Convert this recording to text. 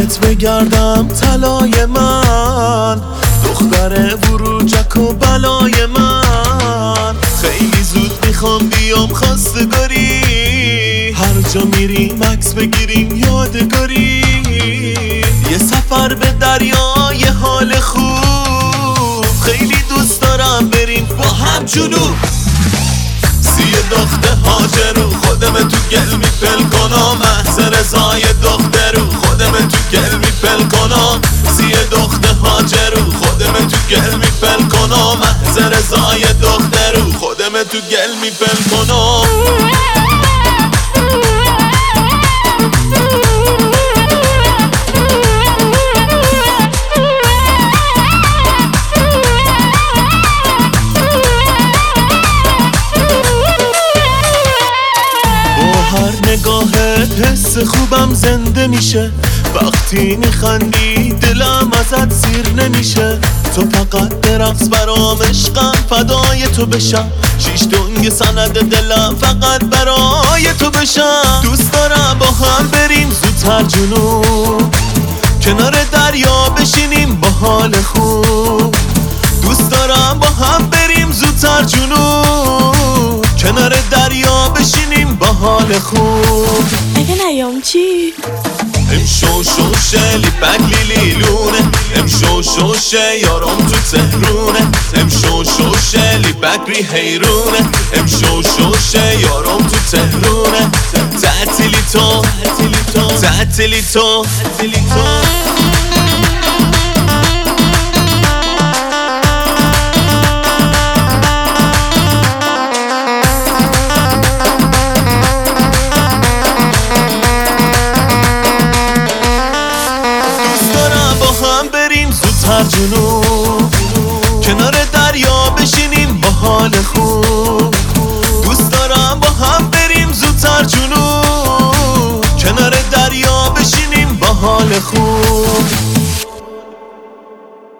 دورت بگردم طلای من، دختر وروجک و بلای من. خیلی زود میخوام بیام خواستگاری، هر جا میریم عکس بگیریم یادگاری. یه سفر به دریای حال خوب، خیلی دوست دارم بریم با هم جنوب. سیه دختر هاجرو خودم تو گل میپل کنم، محض رضای دخترو خودم تو گل میپل کنم. سیه دختر هاجرو خودم تو گل میپل کنم، محض رضای دخترو خودم تو گل میپل کنم. حس خوبم زنده میشه، وقتی میخندی دلم ازت سیر نمیشه. تو فقط برقص برام عشقم، فدای تو بشم. شیش دنگ سند دلم فقط برای تو بشم. دوست دارم با هم بریم زودتر جنوب، کنار دریا بشینیم با حال خوب. دوست دارم با هم بریم زودتر جنوب، کنار دریا بشینیم با حال خوب. اگه نیام چی؟ امشو شوشه لیپک لیلیلونه، امشو شوشه یارم تو تهرونه. امشو شوشه لیپک ری حیرونه، امشو شوشه یارم تو تهرونه. تعطیلی تو تعطیلی تو هر جنوب، کنار دریا بشینیم با حال خوب. دوست دارم با هم بریم زودتر جنوب، کنار دریا بشینیم با حال خوب.